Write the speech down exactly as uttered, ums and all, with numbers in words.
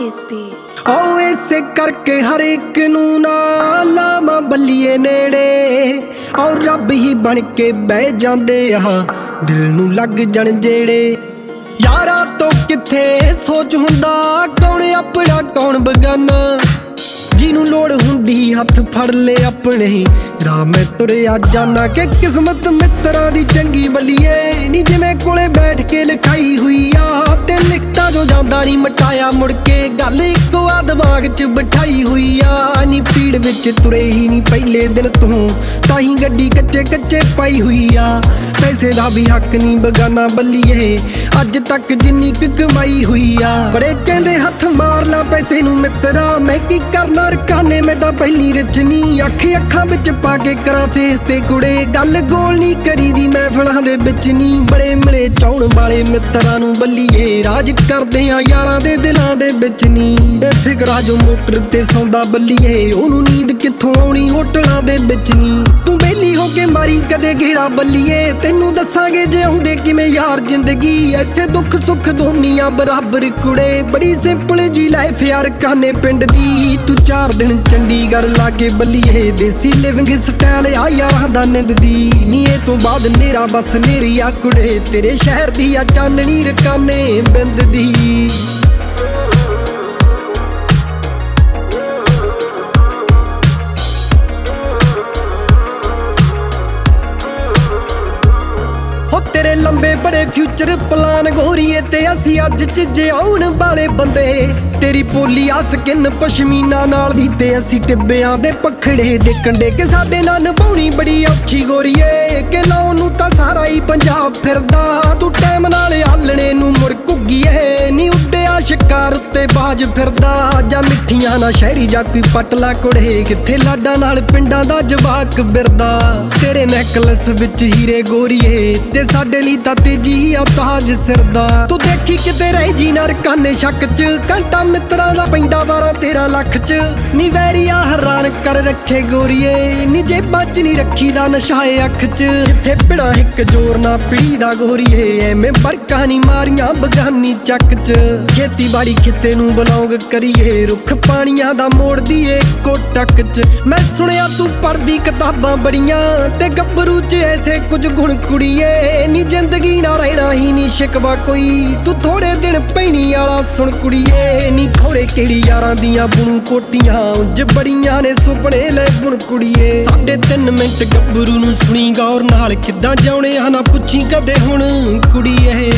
this beat. ओ इसे करके हर एक नू ना लावां बल्लीए नेड़े और रब ही बन के बह जांदे आ दिल नू लग जण जेड़े यारा तो किथे सोच हुंदा कौन अपना कौन बगाना जिनू लोड़ हुंदी हथ फड़ ले अपने राह मैं तुरिया जाना के किस्मत मित्रा दी चंगी बल्लीए नी जिवें कोले बैठ के लिखाई हुई आ ते लिखता जो जांदा नी मटाया मुड़ के गल इक्को आ दिमाग च बिठाई हुई आ नी पीड़ विच तुरे ही नी पहले दिन तों ताही गड्डी कच्चे कच्चे पाई हुई आ पैसे दा भी हक नी बगाना बल्लीए अज तक जिन्नी क कमाई हुई आ बड़े कहंदे हथ मार ला पैसे नू मित्रा मैं की करना रकाने मैं तां पहली रचनी अख अखां विच पा के करा फेस ते कुड़े गल गोल नी करी दी महफिलां दे विच नी बड़े मिले चाउण वाले मित्रां नू बल्लीए राज करदे आ यारां दे दिलां दे विच नी बेफिकरा जो मोटर ते सौंदा बल्लीए ओनू नींद कित्थों आउणी होटलां दे विच नी तू बेली हो के मारी कदे घेड़ा बल्लीए तेनू दसांगे जे आउंदे किवें यार जिंदगी इत्थे दुख सुख दोनियां बराबर कुड़े बड़ी सिंपल जी लाइफ यार काने पिंड दी तू चार दिन चंडीगढ़ लागे बल्लीए देसी लिविंग स्टाइल आ यारां दा निंद दी नी ए तो बाद नेरा बस नेरी आ कुड़े तेरे शहर दी आ चाननी रकाने बिंद दी तेरे लंबे बड़े फ्यूचर प्लान गोरीए ते असी अज च जे आउण वाले बंदे तेरी पोली आ स्किन पशमीना नाल दी ते असी टिब्बियां दे पखड़े दे कंडे के साडे नाल निभाउणी बड़ी औखी गोरीए के लाउण नू तां सारा ही पंजाब फिरदा तू टाइम नाल आलणे नू मुड़ घुग्गीए नी उड्डिया शिकार उत्ते बाज फिरदा जा मिठियां ना शहरी जा कोई पटला कुड़े किथे लाडा नाल पिंडां दा जवाक बिरदा तेरे नेकलस विच हीरे गोरीए ते साडे लई तां तेजी आ ताज सिरदा तू देखी किते रह जी ना रकाने शक च घंटा मित्रा दा पैंदा बारां तेरां लख च नी वैरिया हैरान कर रखे गोरीए नी जेबां च नी रखी दा नशाए अख च जिथे पिड़ा हिक जोर ना पीड़ी दा गोरीए एवें बड़का नी मारियां बगानी चक च खेती बाड़ी खिते नू बिलोंग करिए रुख पानियां दा मोड़ दीए इक्को टक च मैं सुनिया तू पढ़दी किताबां बड़ियां ते गब्बरू च ऐसे कुछ गुण कुड़ीए नी जिंदगी ना रहना ही नी शिकवा कोई तू थोड़े दिन पैनी आला सुन कुड़ीए नी खोरे केड़ी यारां दियां बुणू कोटियां उंज बड़ियां ने सुपने ले बुण कुड़ीए साढ़े तीन मिंट गब्बरू नू सुनी गौर नाल किद्दां जाउणे आ ना पुछी कदे हुण कुड़ीए।